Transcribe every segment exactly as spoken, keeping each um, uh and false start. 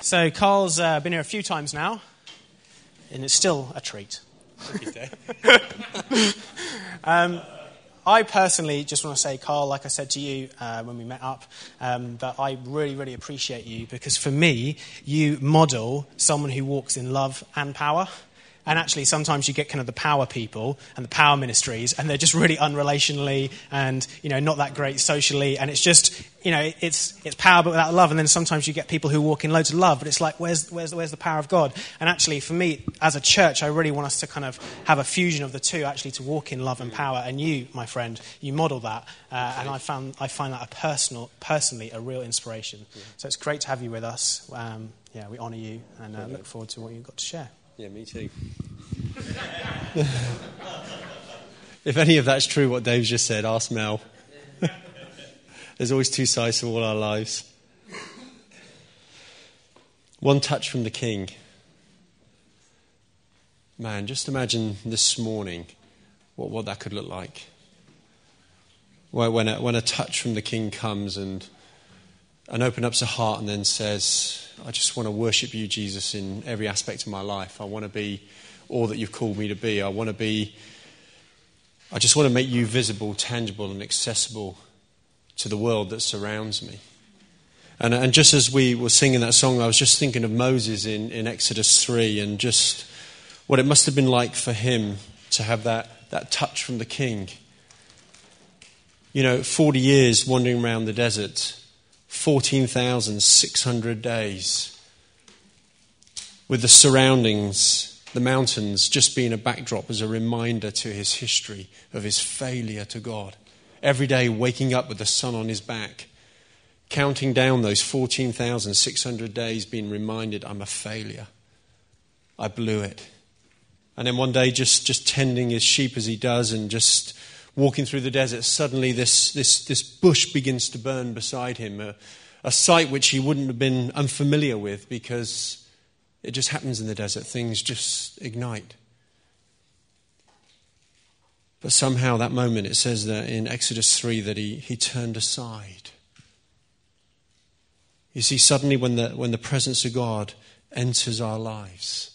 So Carl's uh, been here a few times now, and it's still a treat. um, I personally just want to say, Carl, like I said to you uh, when we met up, um, that I really, really appreciate you, because for me, you model someone who walks in love and power. And actually, sometimes you get kind of the power people and the power ministries, and they're just really unrelationally and, you know, not that great socially. And it's just, you know, it's it's power but without love. And then sometimes you get people who walk in loads of love, but it's like, where's where's where's the power of God? And actually, for me, as a church, I really want us to kind of have a fusion of the two, actually, to walk in love and power. And you, my friend, you model that, uh, and I found I find that a personal, personally, a real inspiration. Yeah. So it's great to have you with us. Um, yeah, we honour you and uh, look forward to what you've got to share. Yeah, me too. If any of that's true, what Dave's just said, ask Mel. There's always two sides to all our lives. One touch from the King. Man, just imagine this morning what, what that could look like. Where when a, when a touch from the King comes and and open up a heart and then says, I just want to worship you, Jesus, in every aspect of my life. I want to be all that you've called me to be. I want to be, I just want to make you visible, tangible and accessible to the world that surrounds me. And, and just as we were singing that song, I was just thinking of Moses in, in Exodus three and just what it must have been like for him to have that, that touch from the King. You know, forty years wandering around the desert, fourteen thousand six hundred days, with the surroundings, the mountains, just being a backdrop as a reminder to his history of his failure to God. Every day waking up with the sun on his back, counting down those fourteen thousand six hundred days, being reminded, I'm a failure. I blew it. And then one day just, just tending his sheep as he does and just walking through the desert, suddenly this, this, this bush begins to burn beside him, a, a sight which he wouldn't have been unfamiliar with because it just happens in the desert. Things just ignite. But somehow that moment, it says that in Exodus three that he, he turned aside. You see, suddenly when the, when the presence of God enters our lives,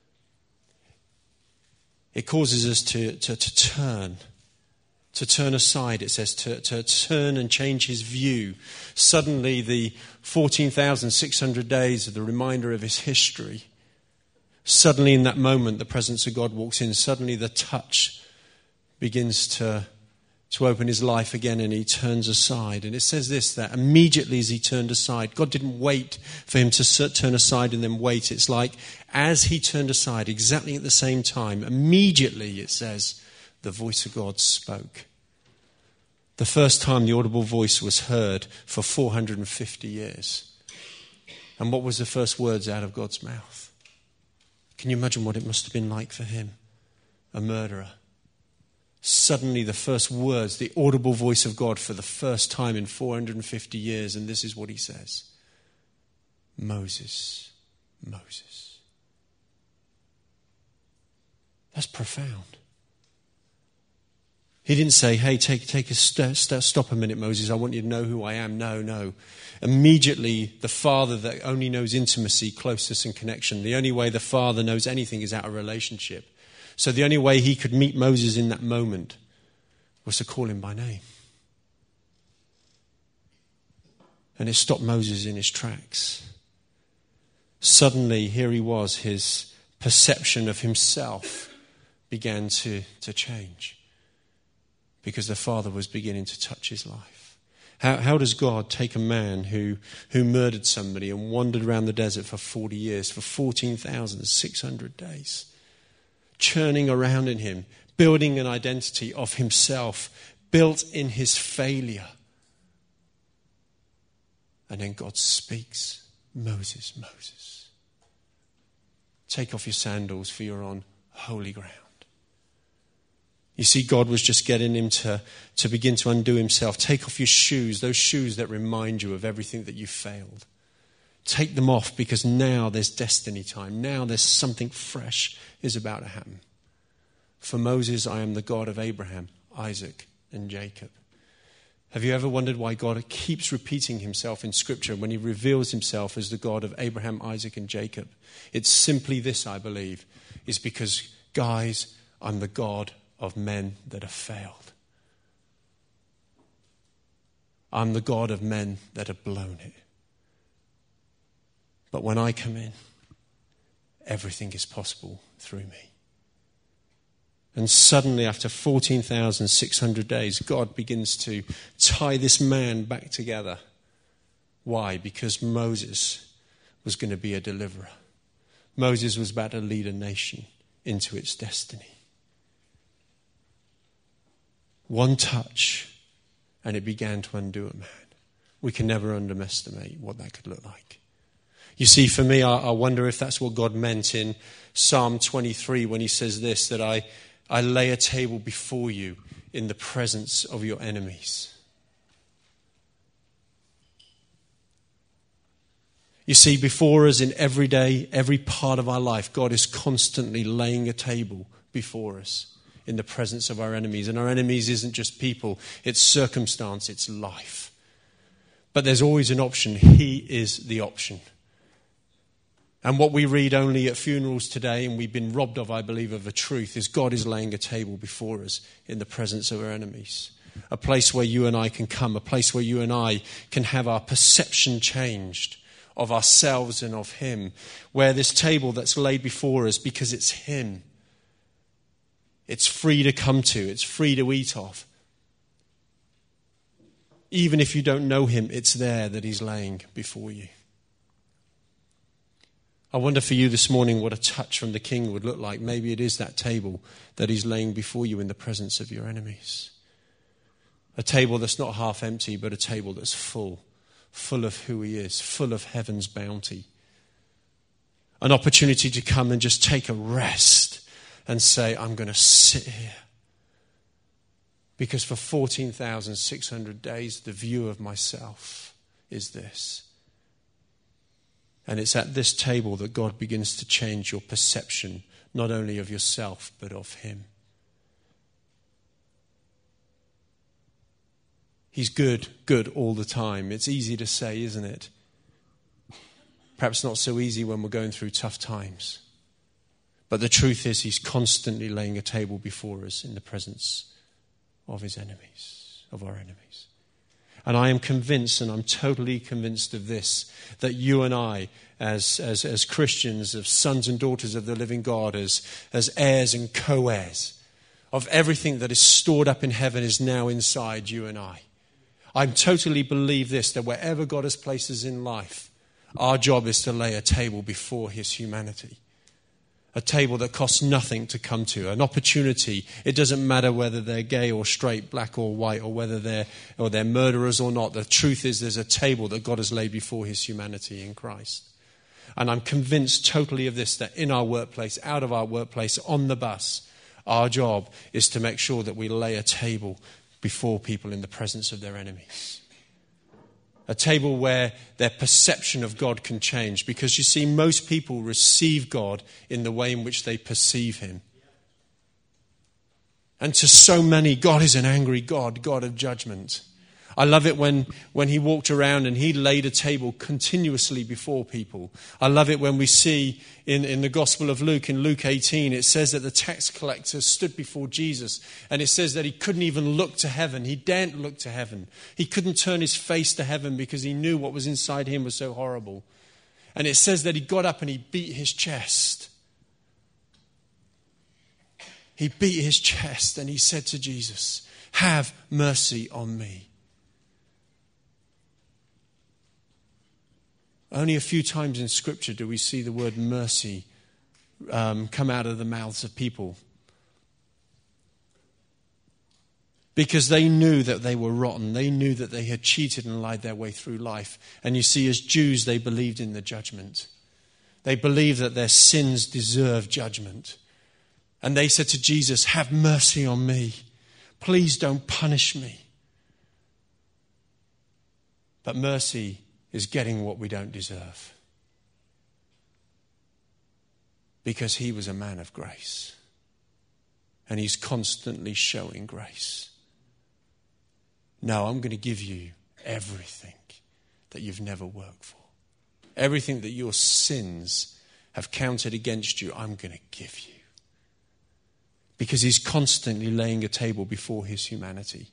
it causes us to, to, to turn. To turn aside, it says, to, to turn and change his view. Suddenly the fourteen thousand six hundred days are the reminder of his history. Suddenly in that moment, the presence of God walks in. Suddenly the touch begins to, to open his life again, and he turns aside. And it says this, that immediately as he turned aside, God didn't wait for him to turn aside and then wait. It's like as he turned aside, exactly at the same time, immediately, it says, the voice of God spoke. The first time the audible voice was heard for four hundred fifty years. And what was the first words out of God's mouth? Can you imagine what it must have been like for him? A murderer. Suddenly the first words, the audible voice of God for the first time in four hundred fifty years, and this is what he says. Moses, Moses. That's profound. He didn't say, hey, take take a st- st- stop a minute, Moses. I want you to know who I am. No, no. Immediately, the Father that only knows intimacy, closeness and connection. The only way the Father knows anything is out of relationship. So the only way he could meet Moses in that moment was to call him by name. And it stopped Moses in his tracks. Suddenly, here he was, his perception of himself began to, to change. Because the Father was beginning to touch his life. How, how does God take a man who, who murdered somebody and wandered around the desert for forty years, for fourteen thousand six hundred days, churning around in him, building an identity of himself, built in his failure. And then God speaks, Moses, Moses, take off your sandals, for you're on holy ground. You see, God was just getting him to, to begin to undo himself. Take off your shoes, those shoes that remind you of everything that you failed. Take them off, because now there's destiny time. Now there's something fresh is about to happen. For Moses, I am the God of Abraham, Isaac, and Jacob. Have you ever wondered why God keeps repeating himself in Scripture when he reveals himself as the God of Abraham, Isaac, and Jacob? It's simply this, I believe, is because, guys, I'm the God of men that have failed. I'm the God of men that have blown it. But when I come in, everything is possible through me. And suddenly, after fourteen thousand six hundred days, God begins to tie this man back together. Why? Because Moses was going to be a deliverer. Moses was about to lead a nation into its destiny. One touch, and it began to undo a man. We can never underestimate what that could look like. You see, for me, I, I wonder if that's what God meant in Psalm twenty-three when he says this, that I, I lay a table before you in the presence of your enemies. You see, before us in every day, every part of our life, God is constantly laying a table before us in the presence of our enemies. And our enemies isn't just people, it's circumstance, it's life. But there's always an option. He is the option. And what we read only at funerals today, and we've been robbed of, I believe, of a truth, is God is laying a table before us in the presence of our enemies. A place where you and I can come, a place where you and I can have our perception changed of ourselves and of him, where this table that's laid before us, because it's him, it's free to come to, it's free to eat of. Even if you don't know him, it's there that he's laying before you. I wonder for you this morning what a touch from the King would look like. Maybe it is that table that he's laying before you in the presence of your enemies. A table that's not half empty, but a table that's full. Full of who he is, full of heaven's bounty. An opportunity to come and just take a rest and say, I'm going to sit here. Because for fourteen thousand six hundred days, the view of myself is this. And it's at this table that God begins to change your perception, not only of yourself, but of him. He's good, good all the time. It's easy to say, isn't it? Perhaps not so easy when we're going through tough times. But the truth is, he's constantly laying a table before us in the presence of his enemies, of our enemies. And I am convinced, and I'm totally convinced of this, that you and I, as, as, as Christians, as sons and daughters of the living God, as, as heirs and co-heirs, of everything that is stored up in heaven is now inside you and I. I totally believe this, that wherever God has placed us in life, our job is to lay a table before his humanity. A table that costs nothing to come to, an opportunity. It doesn't matter whether they're gay or straight, black or white, or whether they're or they're murderers or not. The truth is there's a table that God has laid before his humanity in Christ. And I'm convinced totally of this, that in our workplace, out of our workplace, on the bus, our job is to make sure that we lay a table before people in the presence of their enemies. A table where their perception of God can change. Because you see, most people receive God in the way in which they perceive him. And to so many, God is an angry God, God of judgment. I love it when, when he walked around and he laid a table continuously before people. I love it when we see in, in the Gospel of Luke, in Luke eighteen, it says that the tax collector stood before Jesus. And it says that he couldn't even look to heaven. He daren't look to heaven. He couldn't turn his face to heaven because he knew what was inside him was so horrible. And it says that he got up and he beat his chest. He beat his chest and he said to Jesus, "Have mercy on me." Only a few times in Scripture do we see the word mercy um, come out of the mouths of people. Because they knew that they were rotten. They knew that they had cheated and lied their way through life. And you see, as Jews, they believed in the judgment. They believed that their sins deserved judgment. And they said to Jesus, "Have mercy on me. Please don't punish me." But mercy is getting what we don't deserve. Because he was a man of grace. And he's constantly showing grace. No, I'm going to give you everything that you've never worked for. Everything that your sins have counted against you, I'm going to give you. Because he's constantly laying a table before his humanity.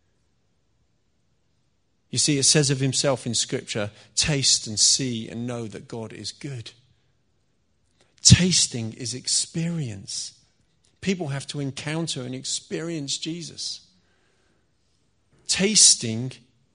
You see, it says of himself in Scripture, taste and see and know that God is good. Tasting is experience. People have to encounter and experience Jesus. Tasting,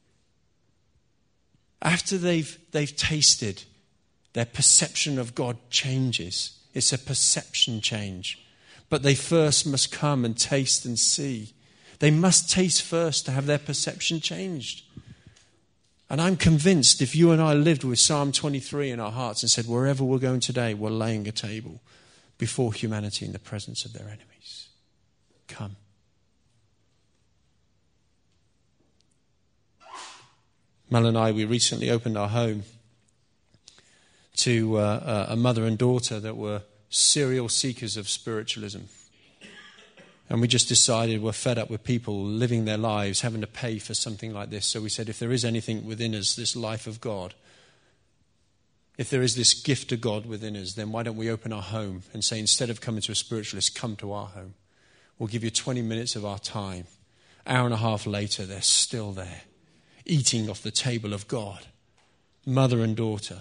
after they've, they've tasted, their perception of God changes. It's a perception change. But they first must come and taste and see. They must taste first to have their perception changed. And I'm convinced if you and I lived with Psalm twenty-three in our hearts and said, wherever we're going today, we're laying a table before humanity in the presence of their enemies. Come. Mel and I, we recently opened our home to uh, a mother and daughter that were serial seekers of spiritualism. And we just decided we're fed up with people living their lives, having to pay for something like this. So we said, if there is anything within us, this life of God, if there is this gift of God within us, then why don't we open our home and say, instead of coming to a spiritualist, come to our home. We'll give you twenty minutes of our time. Hour and a half later, they're still there, eating off the table of God, mother and daughter.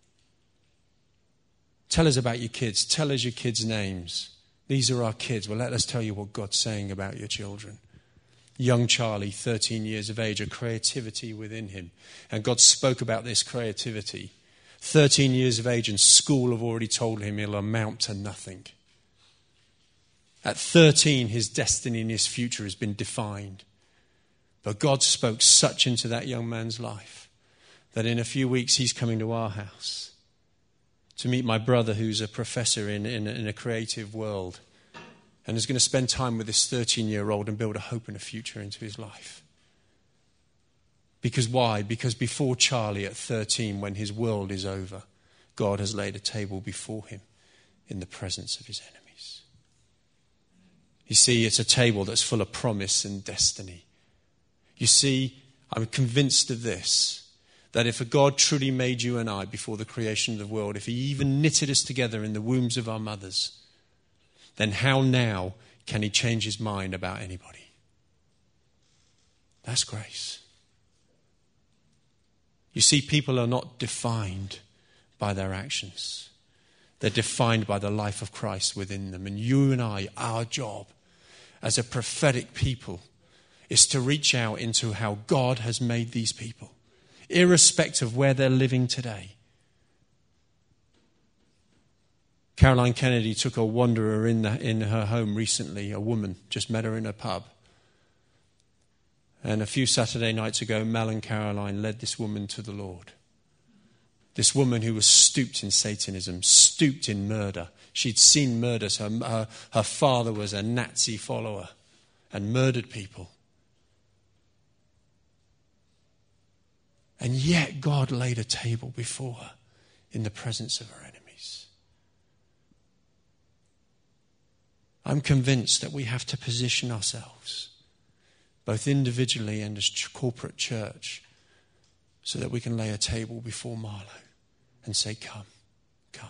Tell us about your kids. Tell us your kids' names. These are our kids. Well, let us tell you what God's saying about your children. Young Charlie, thirteen years of age, a creativity within him. And God spoke about this creativity. thirteen years of age, and school have already told him he'll amount to nothing. At thirteen, his destiny and his future has been defined. But God spoke such into that young man's life that in a few weeks he's coming to our house to meet my brother, who's a professor in, in, in a creative world, and is going to spend time with this thirteen-year-old and build a hope and a future into his life. Because why? Because before Charlie at thirteen, when his world is over, God has laid a table before him in the presence of his enemies. You see, it's a table that's full of promise and destiny. You see, I'm convinced of this, that if a God truly made you and I before the creation of the world, if he even knitted us together in the wombs of our mothers, then how now can he change his mind about anybody? That's grace. You see, people are not defined by their actions. They're defined by the life of Christ within them. And you and I, our job as a prophetic people is to reach out into how God has made these people, irrespective of where they're living today. Caroline Kennedy took a wanderer in, the, in her home recently, a woman, just met her in a pub. And a few Saturday nights ago, Mel and Caroline led this woman to the Lord. This woman who was stooped in Satanism, stooped in murder. She'd seen murders. Her, her, her father was a Nazi follower and murdered people. And yet God laid a table before her in the presence of her enemies. I'm convinced that we have to position ourselves, both individually and as corporate church, so that we can lay a table before Marlow and say, come, come.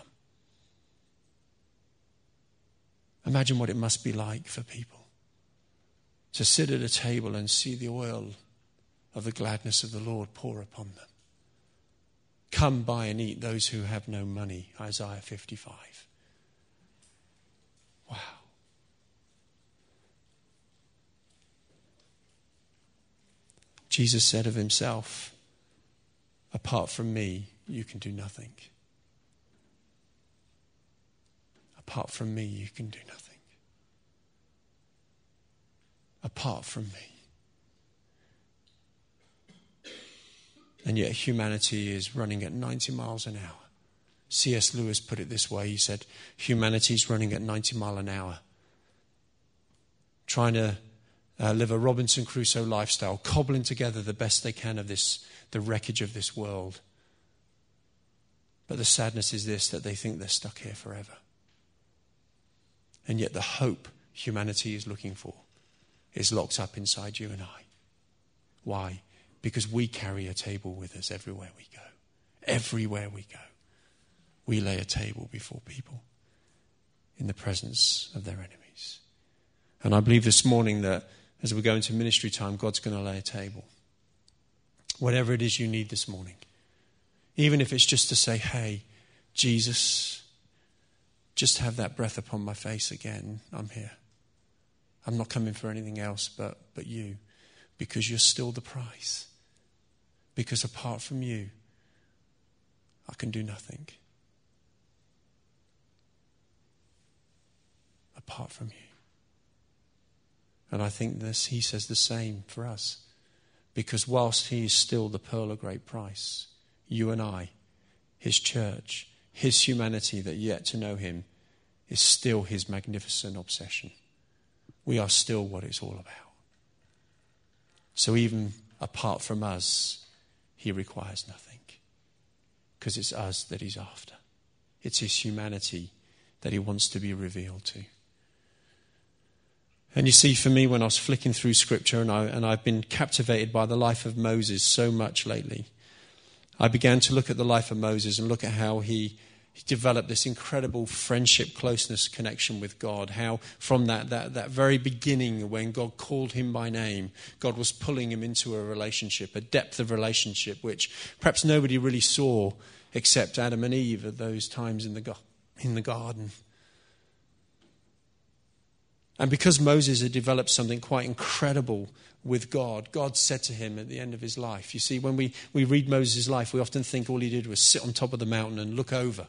Imagine what it must be like for people to sit at a table and see the oil of the gladness of the Lord pour upon them. Come buy and eat those who have no money, Isaiah fifty-five. Wow. Jesus said of himself, apart from me, you can do nothing. Apart from me, you can do nothing. Apart from me. And yet humanity is running at ninety miles an hour. C S Lewis put it this way. He said, humanity is running at ninety miles an hour, trying to uh, live a Robinson Crusoe lifestyle, cobbling together the best they can of this, the wreckage of this world. But the sadness is this, that they think they're stuck here forever. And yet the hope humanity is looking for is locked up inside you and I. Why? Because we carry a table with us everywhere we go. Everywhere we go. We lay a table before people in the presence of their enemies. And I believe this morning that as we go into ministry time, God's going to lay a table. Whatever it is you need this morning. Even if it's just to say, hey, Jesus, just have that breath upon my face again. I'm here. I'm not coming for anything else but, but you. Because you're still the prize. Because apart from you, I can do nothing. Apart from you. And I think this, he says the same for us. Because whilst he is still the pearl of great price, you and I, his church, his humanity that yet to know him, is still his magnificent obsession. We are still what it's all about. So even apart from us, he requires nothing. Because it's us that he's after. It's his humanity that he wants to be revealed to. And you see, for me, when I was flicking through Scripture, and, I, and I've been captivated by the life of Moses so much lately, I began to look at the life of Moses and look at how he, he developed this incredible friendship, closeness, connection with God. How from that, that, that very beginning, when God called him by name, God was pulling him into a relationship, a depth of relationship, which perhaps nobody really saw except Adam and Eve at those times in the, go- in the garden. And because Moses had developed something quite incredible with God, God said to him at the end of his life, you see, when we, we read Moses' life, we often think all he did was sit on top of the mountain and look over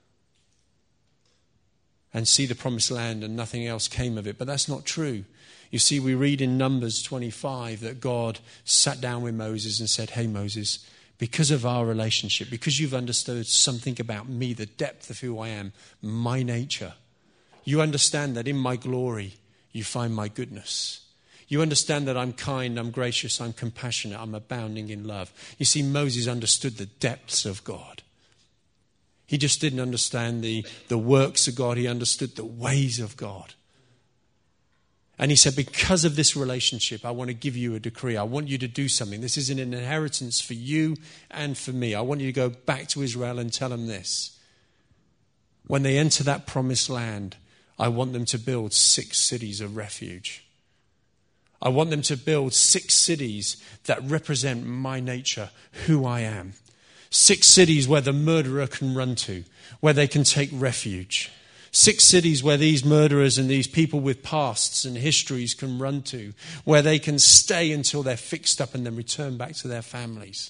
and see the promised land and nothing else came of it. But that's not true. You see, we read in Numbers twenty-five that God sat down with Moses and said, hey, Moses, because of our relationship, because you've understood something about me, the depth of who I am, my nature, you understand that in my glory, you find my goodness. You understand that I'm kind, I'm gracious, I'm compassionate, I'm abounding in love. You see, Moses understood the depths of God. He just didn't understand the, the works of God. He understood the ways of God. And he said, because of this relationship, I want to give you a decree. I want you to do something. This is an inheritance for you and for me. I want you to go back to Israel and tell them this. When they enter that promised land, I want them to build six cities of refuge. I want them to build six cities that represent my nature, who I am. Six cities where the murderer can run to, where they can take refuge. Six cities where these murderers and these people with pasts and histories can run to, where they can stay until they're fixed up and then return back to their families.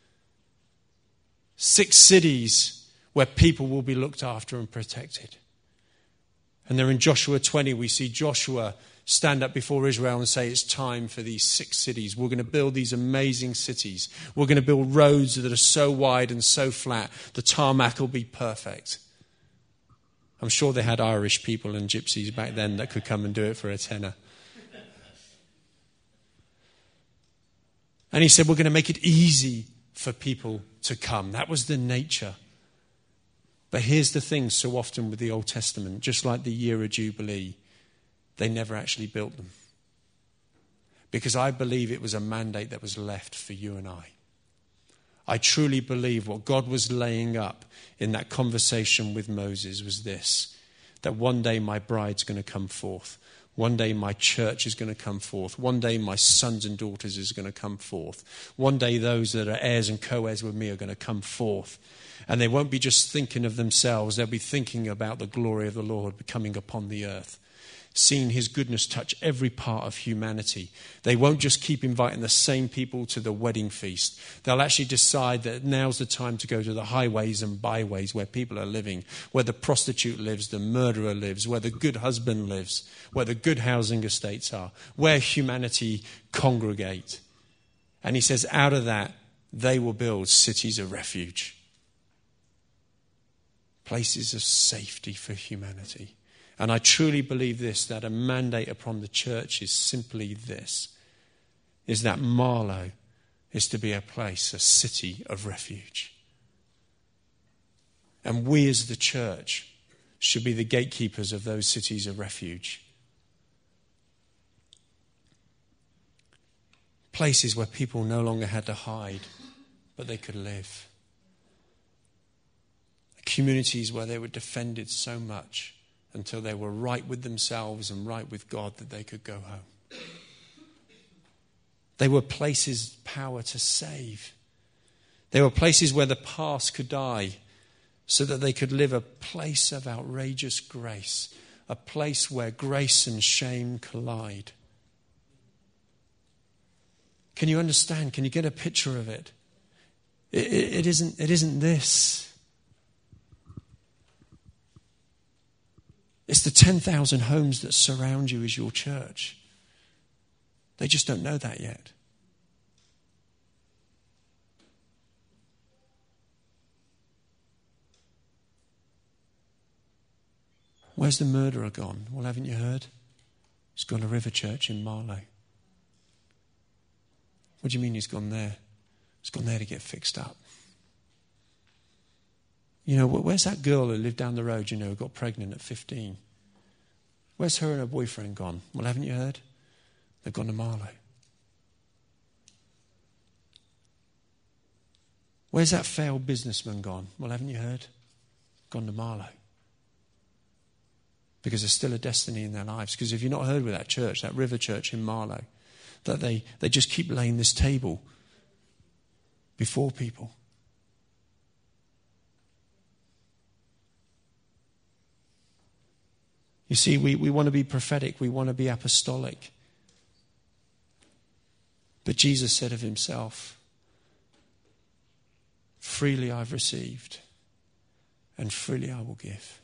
Six cities where people will be looked after and protected. And there in Joshua twenty, we see Joshua stand up before Israel and say, it's time for these six cities. We're going to build these amazing cities. We're going to build roads that are so wide and so flat, the tarmac will be perfect. I'm sure they had Irish people and gypsies back then that could come and do it for a tenner. And he said, we're going to make it easy for people to come. That was the nature. But here's the thing, so often with the Old Testament, just like the year of Jubilee, they never actually built them. Because I believe it was a mandate that was left for you and I. I truly believe what God was laying up in that conversation with Moses was this, that one day my bride's going to come forth. One day my church is going to come forth. One day my sons and daughters is going to come forth. One day those that are heirs and co-heirs with me are going to come forth. And they won't be just thinking of themselves. They'll be thinking about the glory of the Lord coming upon the earth. Seeing his goodness touch every part of humanity. They won't just keep inviting the same people to the wedding feast. They'll actually decide that now's the time to go to the highways and byways where people are living, where the prostitute lives, the murderer lives, where the good husband lives, where the good housing estates are, where humanity congregate. And he says, out of that, they will build cities of refuge. Places of safety for humanity. And I truly believe this, that a mandate upon the church is simply this, is that Marlow is to be a place, a city of refuge. And we as the church should be the gatekeepers of those cities of refuge. Places where people no longer had to hide, but they could live. Communities where they were defended so much until they were right with themselves and right with God that they could go home. They were places of power to save. They were places where the past could die so that they could live a place of outrageous grace, a place where grace and shame collide. Can you understand? Can you get a picture of it? It, it, it isn't, it isn't this. It's the ten thousand homes that surround you as your church. They just don't know that yet. Where's the murderer gone? Well, haven't you heard? He's gone to River Church in Marlow. What do you mean he's gone there? He's gone there to get fixed up. You know, where's that girl who lived down the road, you know, who got pregnant at fifteen? Where's her and her boyfriend gone? Well, haven't you heard? They've gone to Marlow. Where's that failed businessman gone? Well, haven't you heard? Gone to Marlow. Because there's still a destiny in their lives. Because if you've not heard with that church, that River Church in Marlow, that they, they just keep laying this table before people. You see, we, we want to be prophetic. We want to be apostolic. But Jesus said of himself, freely I've received, and freely I will give.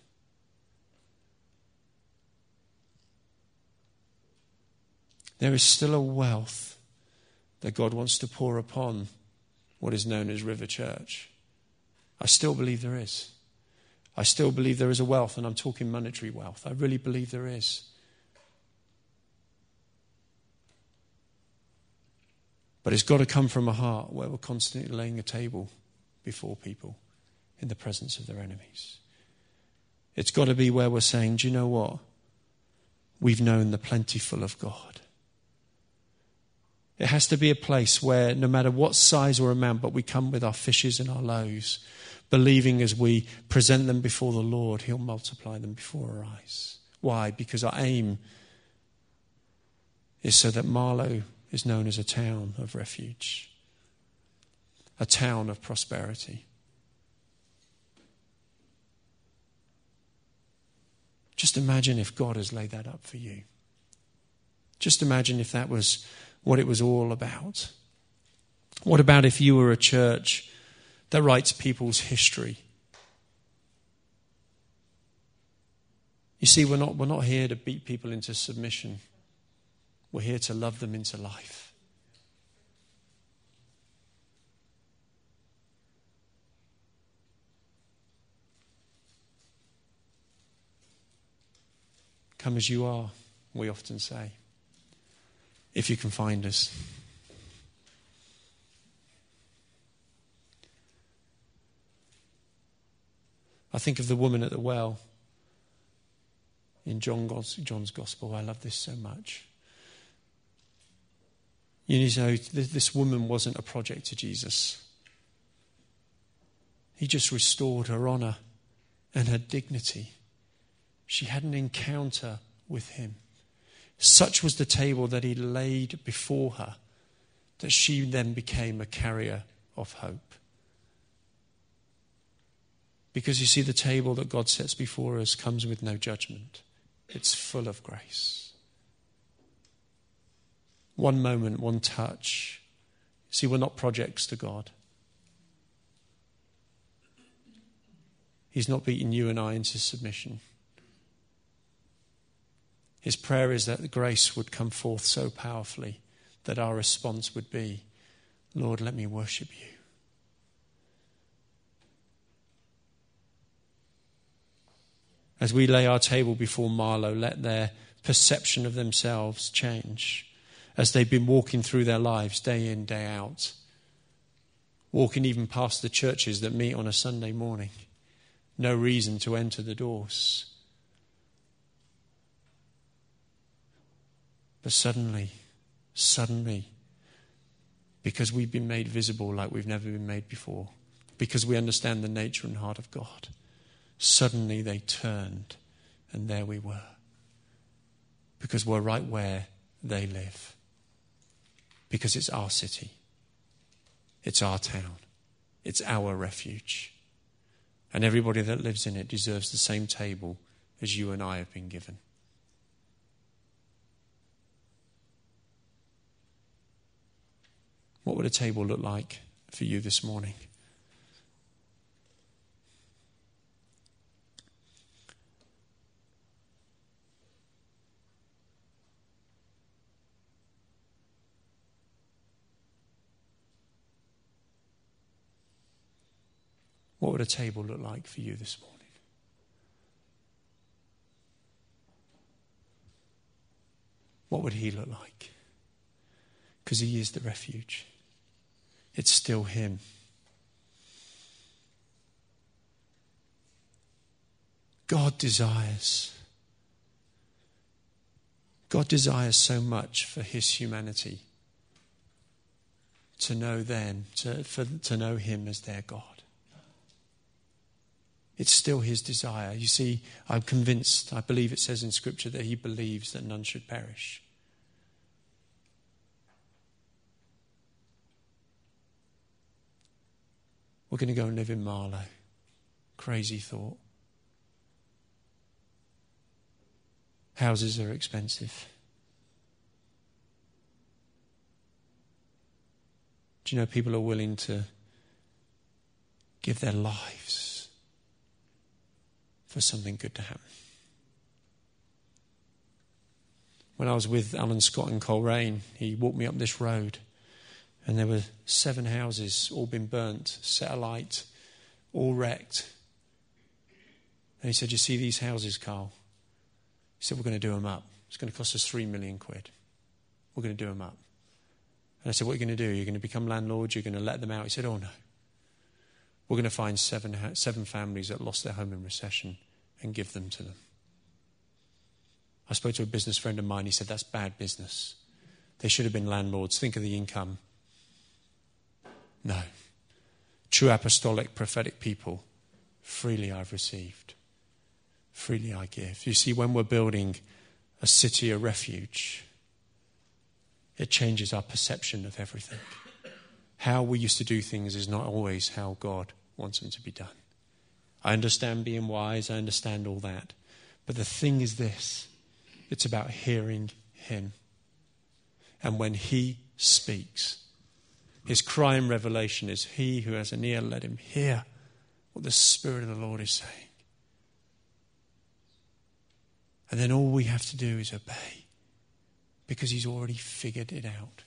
There is still a wealth that God wants to pour upon what is known as River Church. I still believe there is. I still believe there is a wealth, and I'm talking monetary wealth. I really believe there is. But it's got to come from a heart where we're constantly laying a table before people in the presence of their enemies. It's got to be where we're saying, do you know what? We've known the plentiful of God. It has to be a place where no matter what size or amount, but we come with our fishes and our loaves, believing as we present them before the Lord, he'll multiply them before our eyes. Why? Because our aim is so that Marlow is known as a town of refuge, a town of prosperity. Just imagine if God has laid that up for you. Just imagine if that was what it was all about. What about if you were a church that writes people's history? You see, we're not, we're not here to beat people into submission. We're here to love them into life. Come as you are, we often say, if you can find us. I think of the woman at the well in John's, John's Gospel. I love this so much. You know, this woman wasn't a project to Jesus. He just restored her honor and her dignity. She had an encounter with him. Such was the table that he laid before her that she then became a carrier of hope. Because you see, the table that God sets before us comes with no judgment. It's full of grace. One moment, one touch. See, we're not projects to God. He's not beating you and I into submission. His prayer is that the grace would come forth so powerfully that our response would be, Lord, let me worship you. As we lay our table before Marlow, let their perception of themselves change as they've been walking through their lives day in, day out, walking even past the churches that meet on a Sunday morning. No reason to enter the doors. But suddenly, suddenly, because we've been made visible like we've never been made before, because we understand the nature and heart of God. Suddenly they turned, and there we were, because we're right where they live, because it's our city, it's our town, it's our refuge, and everybody that lives in it deserves the same table as you and I have been given. What would a table look like for you this morning? What would a table look like for you this morning? What would he look like? Because he is the refuge. It's still him. God desires. God desires so much for his humanity to know them, to, for, to know him as their God. It's still his desire. You see, I'm convinced, I believe it says in Scripture that he believes that none should perish. We're going to go and live in Marlow. Crazy thought. Houses are expensive. Do you know people are willing to give their lives for something good to happen? When I was with Alan Scott in Coleraine, he walked me up this road, and there were seven houses, all been burnt, set alight, all wrecked. And he said, "You see these houses, Carl?" He said, "We're going to do them up. It's going to cost us three million quid. We're going to do them up." And I said, "What are you going to do? You're going to become landlords? You're going to let them out?" He said, "Oh, no. We're going to find seven, seven families that lost their home in recession and give them to them." I spoke to a business friend of mine. He said, "That's bad business. They should have been landlords. Think of the income." No. True apostolic, prophetic people, freely I've received. Freely I give. You see, when we're building a city, a refuge, it changes our perception of everything. How we used to do things is not always how God wants them to be done. I understand being wise. I understand all that. But the thing is this. It's about hearing him. And when he speaks, his cry in Revelation is, "He who has an ear, let him hear what the Spirit of the Lord is saying." And then all we have to do is obey, because he's already figured it out.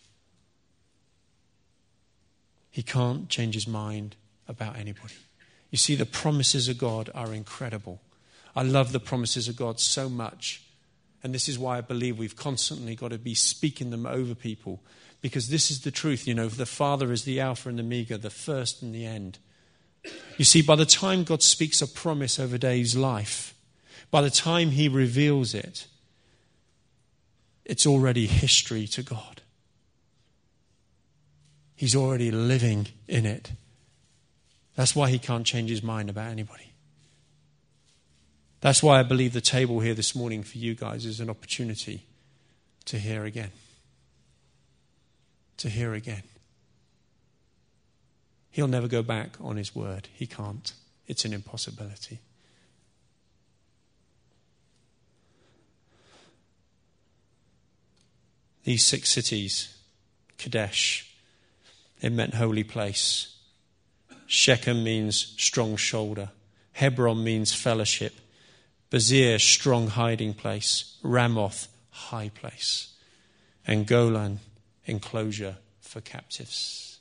He can't change his mind about anybody. You see, the promises of God are incredible. I love the promises of God so much. And this is why I believe we've constantly got to be speaking them over people. Because this is the truth, you know, the Father is the Alpha and the Omega, the first and the end. You see, by the time God speaks a promise over Dave's life, by the time he reveals it, it's already history to God. He's already living in it. That's why he can't change his mind about anybody. That's why I believe the table here this morning for you guys is an opportunity to hear again. To hear again. He'll never go back on his word. He can't. It's an impossibility. These six cities, Kadesh, it meant holy place. Shechem means strong shoulder. Hebron means fellowship. Bezir, strong hiding place. Ramoth, high place. And Golan, enclosure for captives.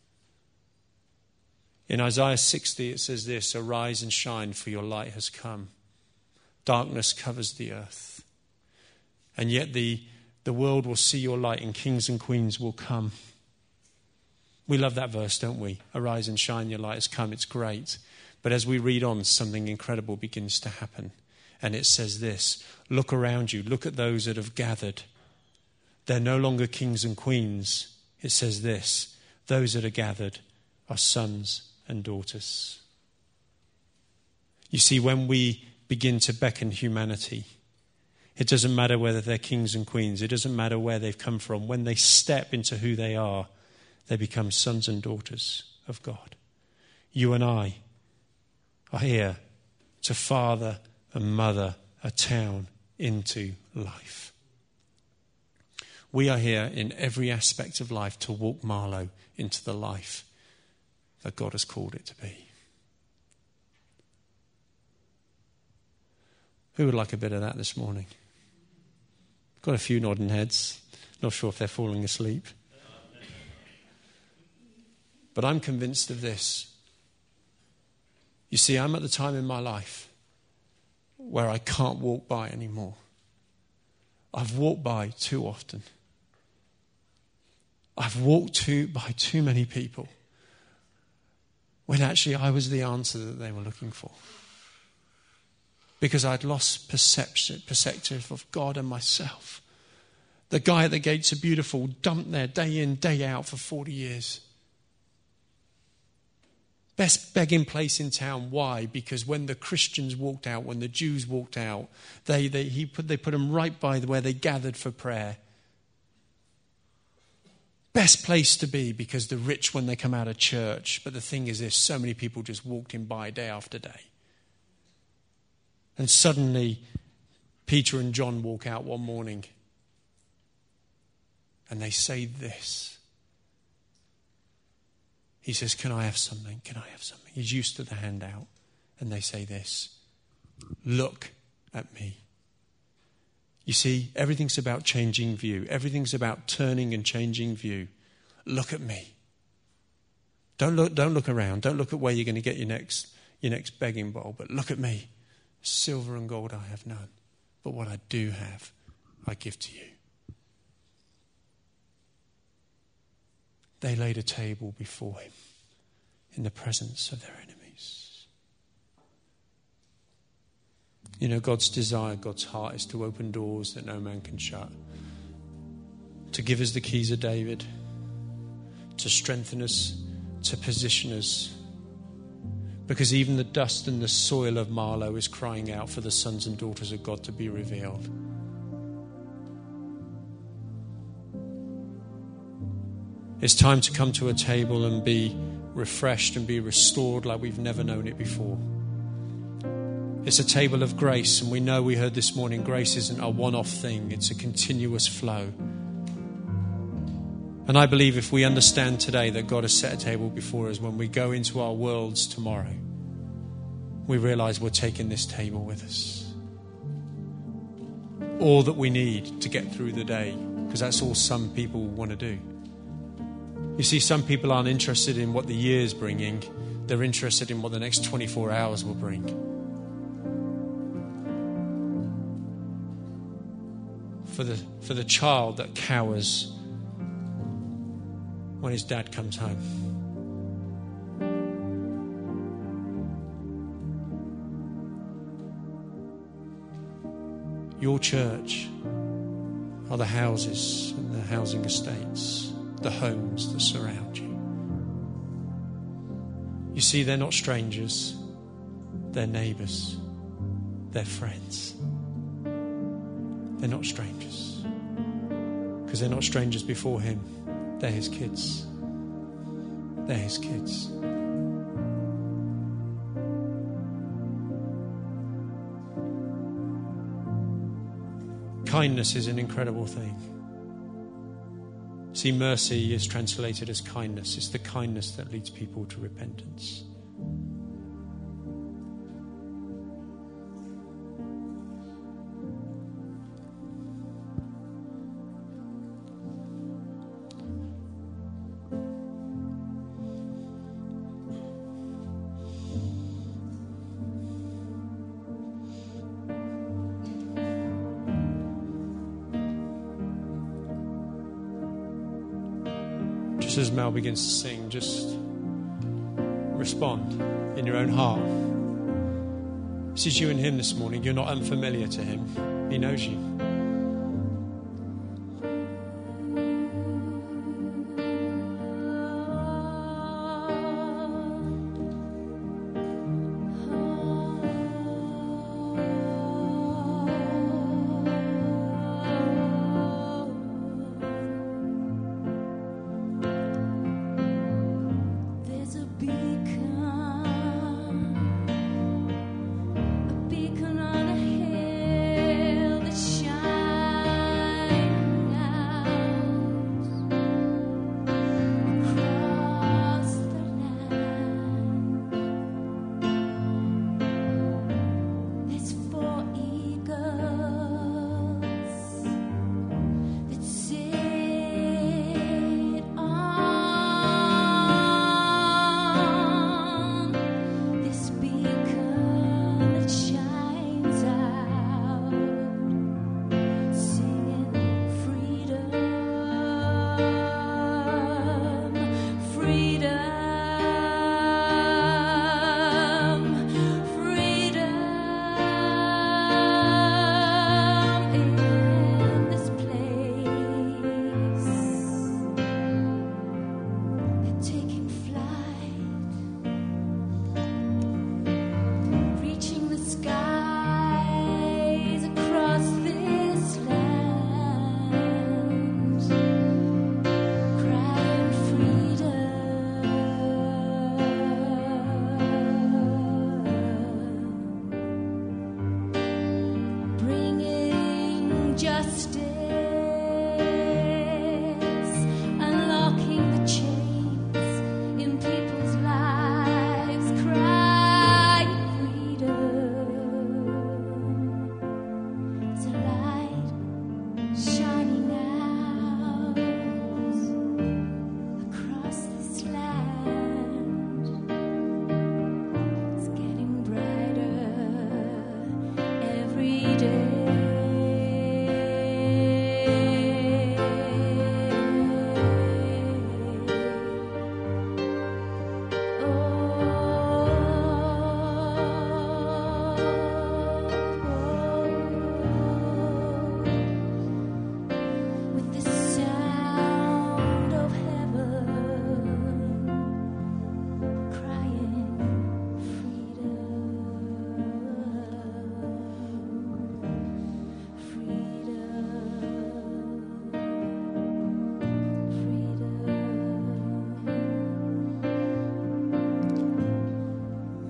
In Isaiah sixty it says this, "Arise and shine, for your light has come. Darkness covers the earth. And yet the, the world will see your light, and kings and queens will come." We love that verse, don't we? Arise and shine, your light has come. It's great. But as we read on, something incredible begins to happen. And it says this, "Look around you. Look at those that have gathered. They're no longer kings and queens." It says this, those that are gathered are sons and daughters. You see, when we begin to beckon humanity, it doesn't matter whether they're kings and queens. It doesn't matter where they've come from. When they step into who they are, they become sons and daughters of God. You and I are here to father and mother a town into life. We are here in every aspect of life to walk Marlow into the life that God has called it to be. Who would like a bit of that this morning? Got a few nodding heads. Not sure if they're falling asleep. But I'm convinced of this. You see, I'm at the time in my life where I can't walk by anymore. I've walked by too often. I've walked to, by too many people when actually I was the answer that they were looking for. Because I'd lost perception, perspective of God and myself. The guy at the gates of Beautiful dumped there day in, day out for forty years. Best begging place in town. Why? Because when the Christians walked out, when the Jews walked out, they, they, he put, they put them right by where they gathered for prayer. Best place to be because the rich when they come out of church. But the thing is this, so many people just walked in by day after day. And suddenly, Peter and John walk out one morning and they say this. He says, can I have something? Can I have something? He's used to the handout. And they say this, look at me. You see, everything's about changing view. Everything's about turning and changing view. Look at me. Don't look, don't look around. Don't look at where you're going to get your next, your next begging bowl. But look at me. Silver and gold I have none. But what I do have, I give to you. They laid a table before him in the presence of their enemies. You know, God's desire, God's heart is to open doors that no man can shut. To give us the keys of David. To strengthen us. To position us. Because even the dust and the soil of Marlow is crying out for the sons and daughters of God to be revealed. It's time to come to a table and be refreshed and be restored like we've never known it before. It's a table of grace, and we know, we heard this morning, grace isn't a one-off thing. It's a continuous flow. And I believe if we understand today that God has set a table before us, when we go into our worlds tomorrow, we realize we're taking this table with us. All that we need to get through the day, because that's all some people want to do. You see, some people aren't interested in what the year's bringing. They're interested in what the next twenty-four hours will bring. For the, for the child that cowers when his dad comes home. Your church are the houses and the housing estates, the homes that surround you. You see, they're not strangers. They're neighbours. They're friends. They're not strangers. Because they're not strangers before him. They're his kids. They're his kids. Kindness is an incredible thing. See, mercy is translated as kindness. It's the kindness that leads people to repentance. As Mel begins to sing, just respond in your own heart. This is you and him this morning. You're not unfamiliar to him. He knows you.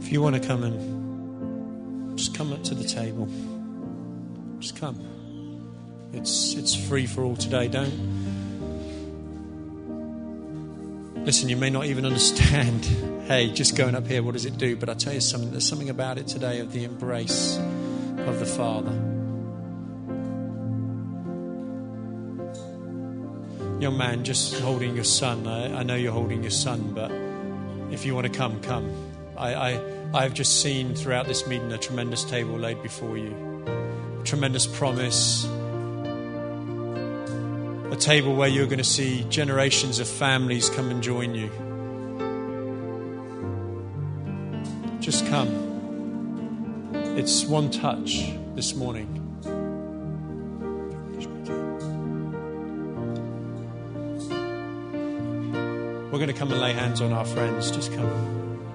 If you want to come and just come up to the table, just come. It's it's free for all today. Don't listen. You may not even understand. Hey, just going up here, what does it do? But I tell you something. There's something about it today of the embrace of the Father. Young man, just holding your son. I, I know you're holding your son, but if you want to come, come. I, I, I have just seen throughout this meeting a tremendous table laid before you. A tremendous promise. A table where you're going to see generations of families come and join you. Just come. It's one touch this morning. We're going to come and lay hands on our friends. Just come.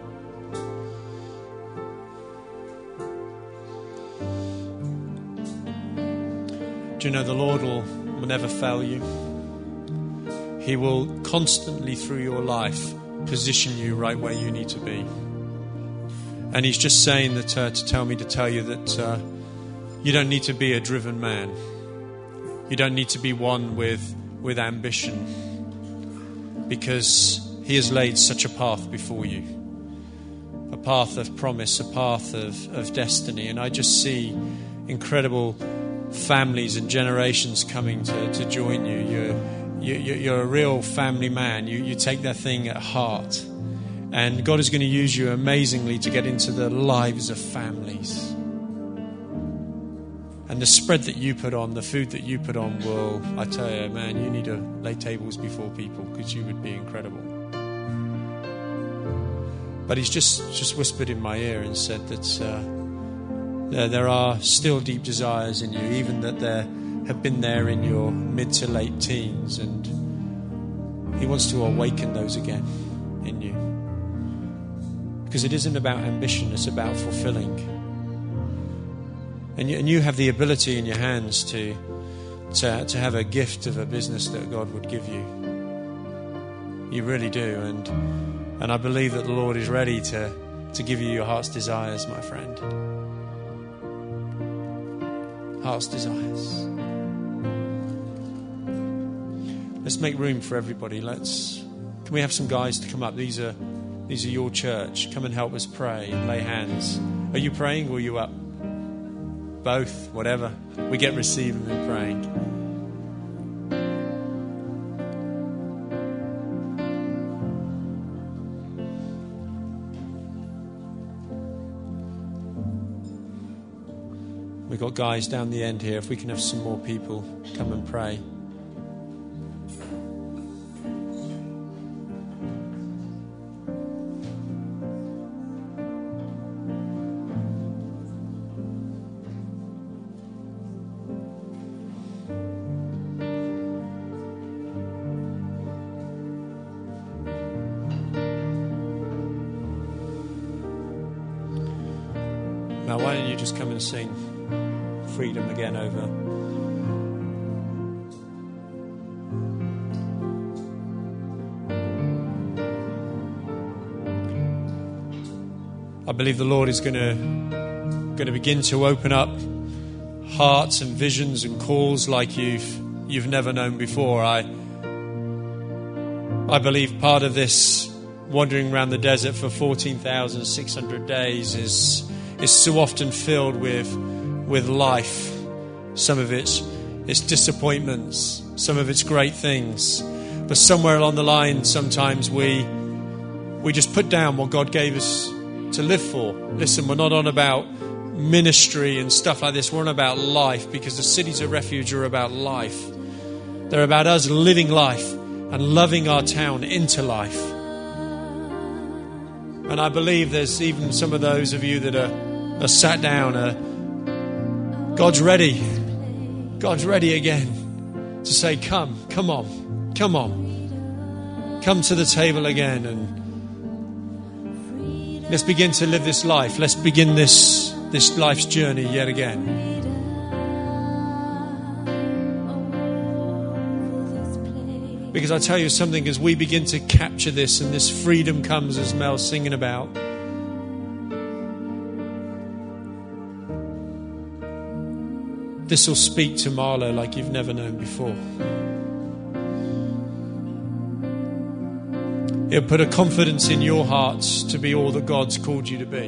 Do you know the Lord will, will never fail you? He will constantly through your life position you right where you need to be. And He's just saying that uh, to tell me to tell you that uh, you don't need to be a driven man. You don't need to be one with with ambition. Because He has laid such a path before you. A path of promise, a path of, of destiny. And I just see incredible families and generations coming to, to join you. You're, you, you're a real family man. You, you take that thing at heart. And God is going to use you amazingly to get into the lives of families. And the spread that you put on, the food that you put on will, I tell you, man, you need to lay tables before people because you would be incredible. But He's just, just whispered in my ear and said that uh, there, there are still deep desires in you, even that there have been there in your mid to late teens. And He wants to awaken those again in you. Because it isn't about ambition, it's about fulfilling. And you, and you have the ability in your hands to, to to have a gift of a business that God would give you. You really do. And and I believe that the Lord is ready to, to give you your heart's desires, my friend. Heart's desires. Let's make room for everybody. Let's can we have some guys to come up? These are these are your church. Come and help us pray and lay hands. Are you praying or are you up? Both, whatever. We get receiving and praying. We've got guys down the end here. If we can have some more people come and pray. Now, why don't you just come and sing Freedom again over. I believe the Lord is going to going to begin to open up hearts and visions and calls like you've you've never known before. I I believe part of this wandering around the desert for fourteen thousand six hundred days is is so often filled with with life. Some of it's it's disappointments, some of it's great things. But somewhere along the line, sometimes we we just put down what God gave us to live for. Listen, we're not on about ministry and stuff like this. We're on about life, because the cities of refuge are about life. They're about us living life and loving our town into life. And I believe there's even some of those of you that are, are sat down. Uh, God's ready. God's ready again to say, come, come on, come on. Come to the table again and let's begin to live this life. Let's begin this, this life's journey yet again. Because I tell you something, as we begin to capture this and this freedom comes, as Mel's singing about, this will speak to Marlow like you've never known before. It'll put a confidence in your hearts to be all that God's called you to be.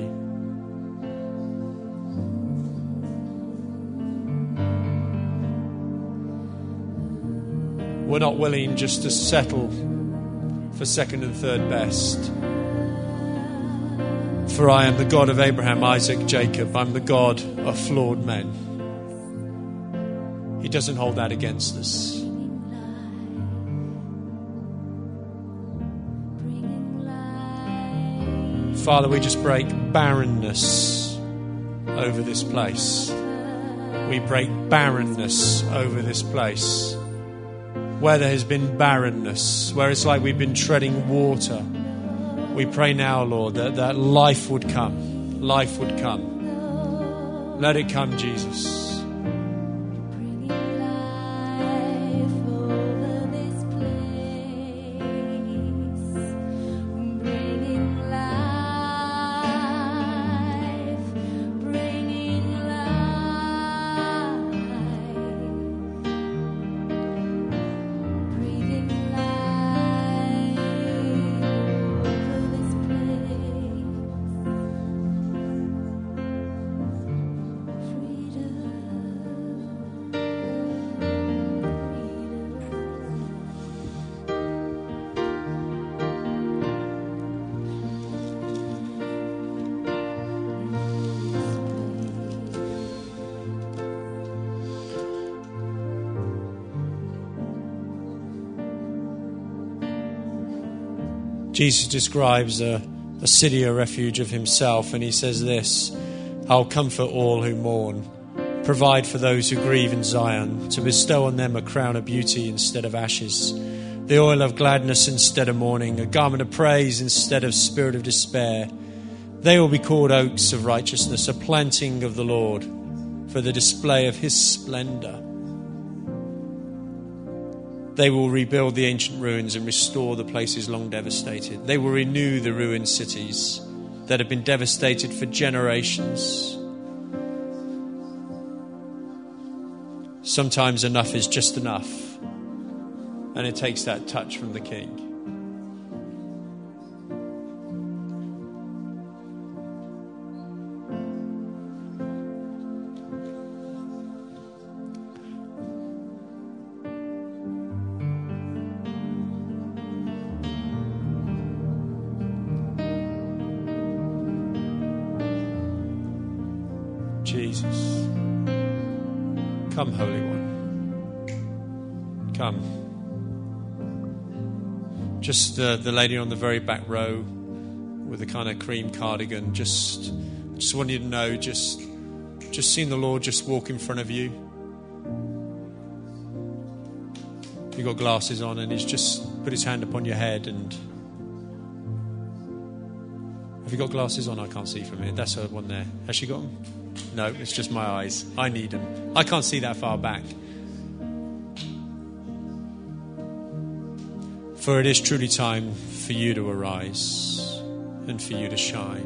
We're not willing just to settle for second and third best. For I am the God of Abraham, Isaac, Jacob. I'm the God of flawed men. He doesn't hold that against us. Father, we just break barrenness over this place. We break barrenness over this place. Where there has been barrenness, where it's like we've been treading water, we pray now, Lord, that, that life would come. Life would come. Let it come, Jesus. Jesus describes a, a city, a refuge of himself, and he says this: I'll comfort all who mourn, provide for those who grieve in Zion, to bestow on them a crown of beauty instead of ashes, the oil of gladness instead of mourning, a garment of praise instead of spirit of despair. They will be called oaks of righteousness, a planting of the Lord, for the display of his splendor. They will rebuild the ancient ruins and restore the places long devastated. They will renew the ruined cities that have been devastated for generations. Sometimes enough is just enough, and it takes that touch from the King. Jesus, come, Holy One, come. Just uh, the lady on the very back row with the kind of cream cardigan, just just want you to know, just just seeing the Lord just walk in front of you. You've got glasses on and he's just put his hand upon your head. And have you got glasses on? I can't see from here. That's her one there. Has she got them? No, it's just my eyes. I need them. I can't see that far back. For it is truly time for you to arise and for you to shine.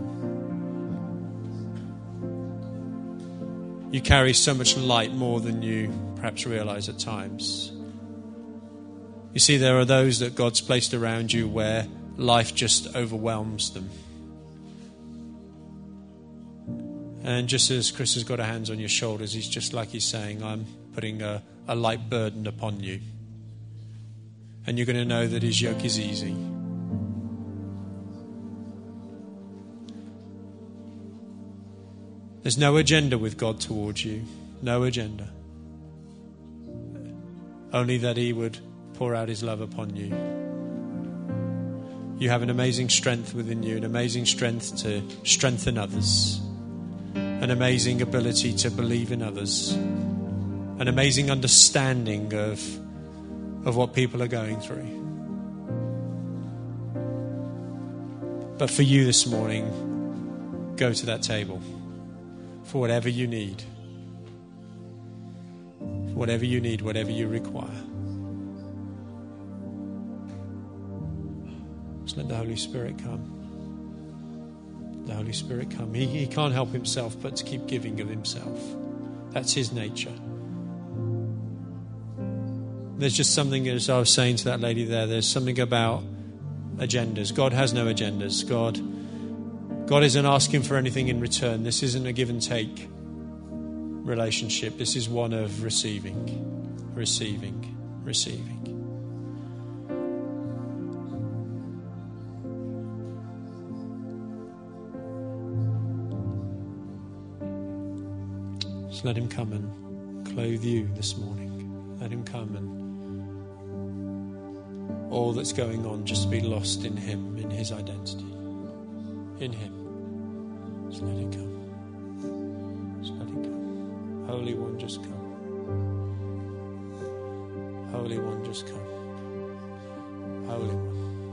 You carry so much light, more than you perhaps realize at times. You see, there are those that God's placed around you where life just overwhelms them. And just as Chris has got her hands on your shoulders, he's just like he's saying, I'm putting a, a light burden upon you. And you're going to know that his yoke is easy. There's no agenda with God towards you. No agenda. Only that he would pour out his love upon you. You have an amazing strength within you, an amazing strength to strengthen others. An amazing ability to believe in others, an amazing understanding of, of what people are going through. But for you this morning, go to that table for whatever you need, for whatever you need, whatever you require. Just let the Holy Spirit come. The Holy Spirit come. He, he can't help himself but to keep giving of himself. That's his nature. There's just something, as I was saying to that lady there, there's something about agendas. God has no agendas. God, God isn't asking for anything in return. This isn't a give and take relationship. This is one of receiving, receiving, receiving. Just let him come and clothe you this morning. Let him come and all that's going on just be lost in him, in his identity, in him. Just let him come. Just let him come. Holy One, just come. Holy One, just come. Holy One.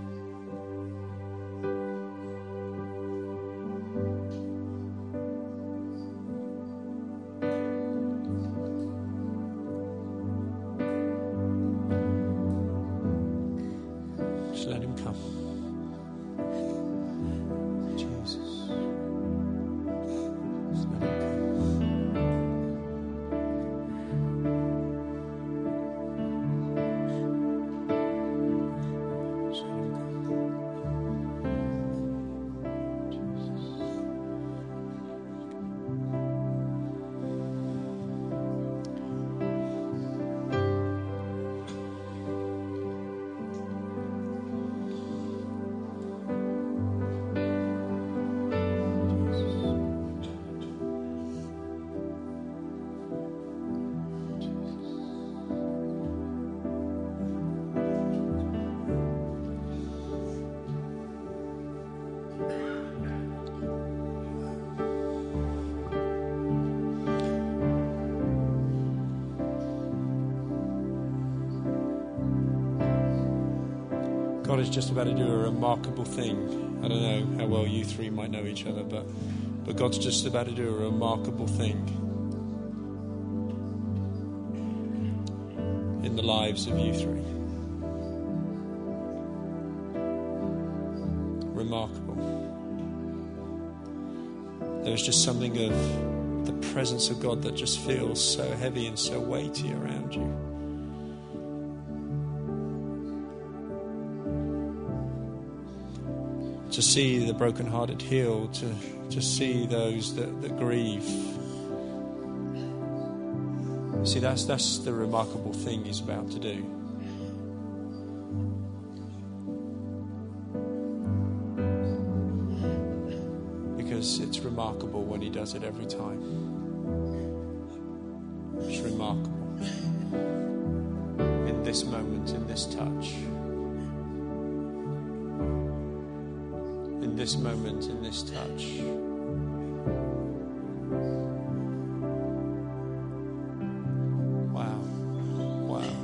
God is just about to do a remarkable thing. I don't know how well you three might know each other, but, but God's just about to do a remarkable thing in the lives of you three. Remarkable. There's just something of the presence of God that just feels so heavy and so weighty around you. To see the brokenhearted healed, to, to see those that, that grieve. See, that's, that's the remarkable thing he's about to do. Because it's remarkable when he does it every time. It's remarkable. In this moment, in this touch. In this moment, in this touch. Wow. Wow.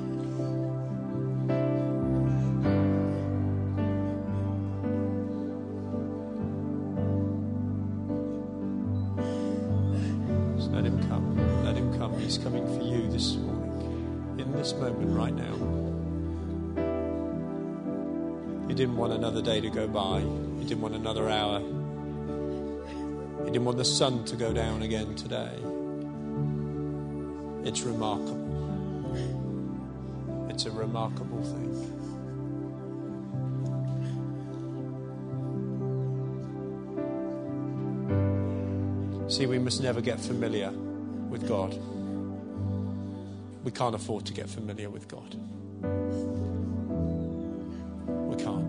Just let him come. Let him come. He's coming for you this morning. In this moment right now. He didn't want another day to go by. He didn't want another hour. He didn't want the sun to go down again today. It's remarkable. It's a remarkable thing. See, we must never get familiar with God. We can't afford to get familiar with God. We can't.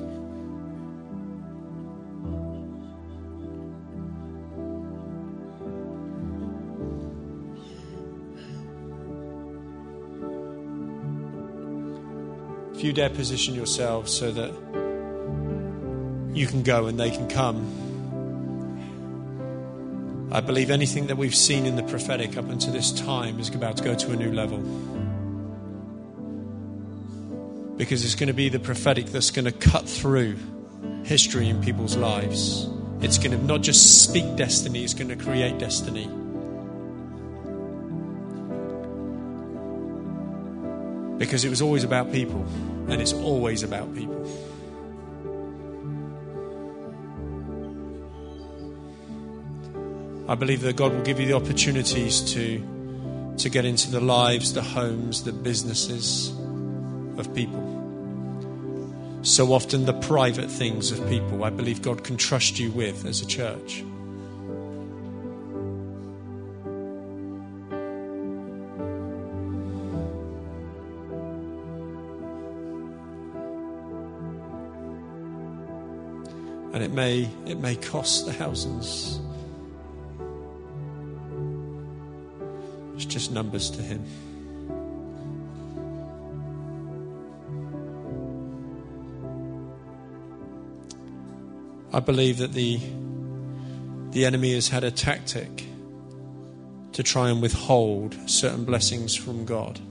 If you dare position yourselves so that you can go and they can come, I believe anything that we've seen in the prophetic up until this time is about to go to a new level. Because it's going to be the prophetic that's going to cut through history in people's lives. It's going to not just speak destiny, it's going to create destiny. Because it was always about people, and it's always about people. I believe that God will give you the opportunities to, to get into the lives, the homes, the businesses of people. So often the private things of people, I believe God can trust you with as a church. And it may it may cost thousands. It's just numbers to him. I believe that the the enemy has had a tactic to try and withhold certain blessings from God.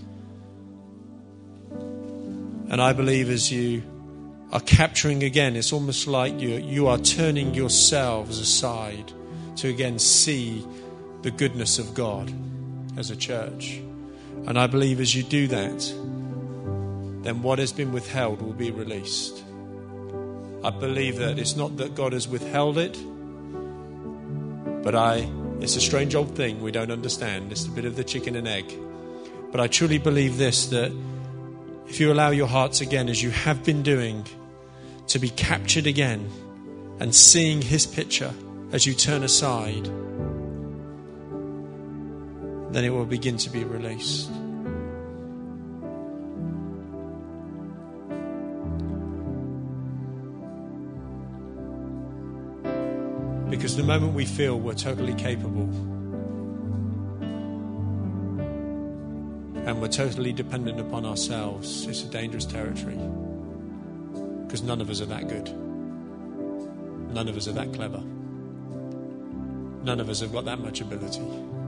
And I believe as you are capturing again, it's almost like you you are turning yourselves aside to again see the goodness of God as a church. And I believe as you do that, then what has been withheld will be released. I believe that it's not that God has withheld it, but I it's a strange old thing we don't understand. It's a bit of the chicken and egg. But I truly believe this, that if you allow your hearts again, as you have been doing, to be captured again and seeing his picture as you turn aside, then it will begin to be released. Because the moment we feel we're totally capable and we're totally dependent upon ourselves, it's a dangerous territory. Because none of us are that good. None of us are that clever. None of us have got that much ability.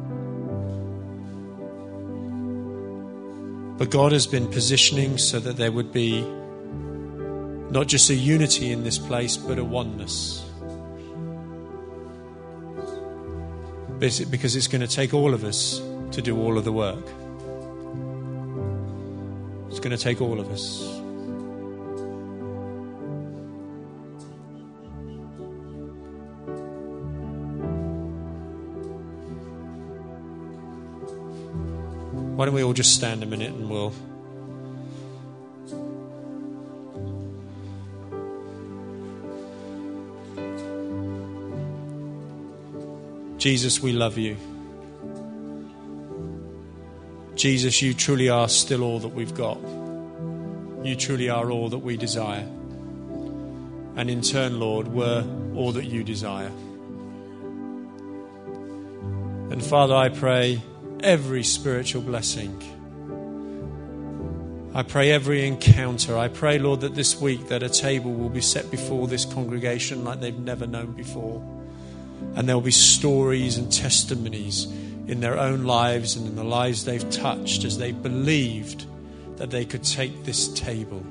But God has been positioning so that there would be not just a unity in this place, but a oneness. Because it's going to take all of us to do all of the work. It's going to take all of us. Why don't we all just stand a minute and we'll Jesus, we love you. Jesus, you truly are still all that we've got. You truly are all that we desire. And in turn, Lord, we're all that you desire. And Father, I pray every spiritual blessing. I pray every encounter. I pray, Lord, that this week that a table will be set before this congregation like they've never known before. And there will be stories and testimonies in their own lives and in the lives they've touched as they believed that they could take this table.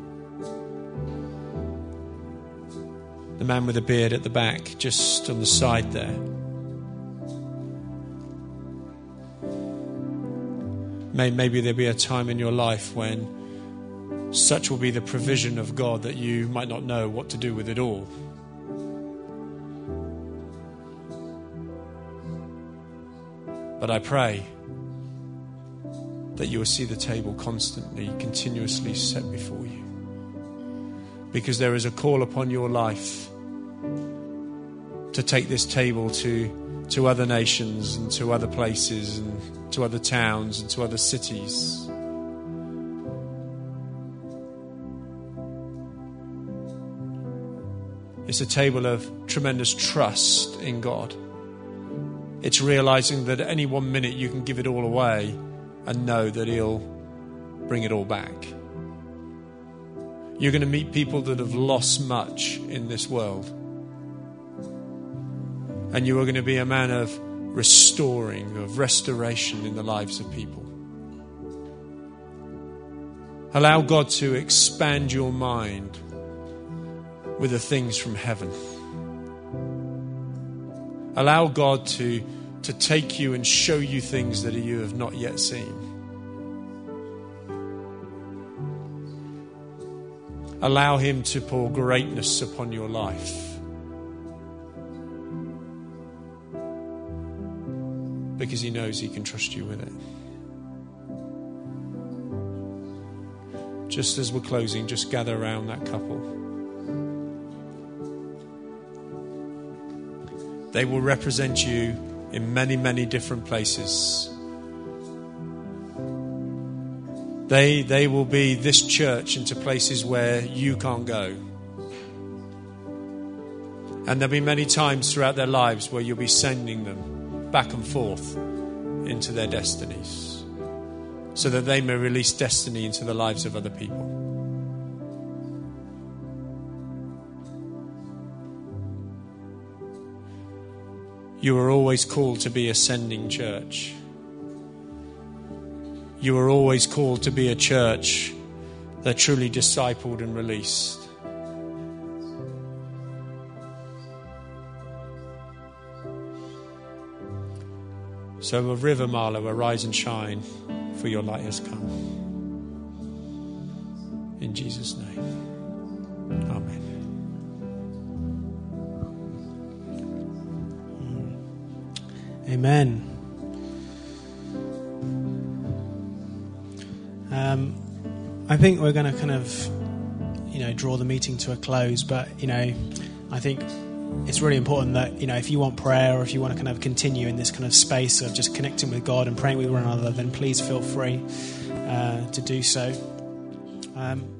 The man with the beard at the back, just on the side there. Maybe there'll be a time in your life when such will be the provision of God that you might not know what to do with it all. But I pray that you will see the table constantly, continuously set before you. Because there is a call upon your life to take this table to, to other nations and to other places and to other towns and to other cities. It's a table of tremendous trust in God. It's realizing that at any one minute you can give it all away and know that he'll bring it all back. You're going to meet people that have lost much in this world. And you are going to be a man of restoring, of restoration in the lives of people. Allow God to expand your mind with the things from heaven. Allow God to, to take you and show you things that you have not yet seen. Allow him to pour greatness upon your life. because he knows he can trust you with it. Just as we're closing, just gather around that couple. They will represent you in many, many different places. They, they will be this church into places where you can't go. And there'll be many times throughout their lives where you'll be sending them back and forth into their destinies, so that they may release destiny into the lives of other people. You are always called to be a sending church. You are always called to be a church that truly discipled and released. So a river, Marlow, arise and shine, for your light has come. In Jesus' name. Amen. Amen. Um, I think we're going to kind of, you know, draw the meeting to a close, but, you know, I think it's really important that, you know, if you want prayer or if you want to kind of continue in this kind of space of just connecting with God and praying with one another, then please feel free uh, to do so. Um,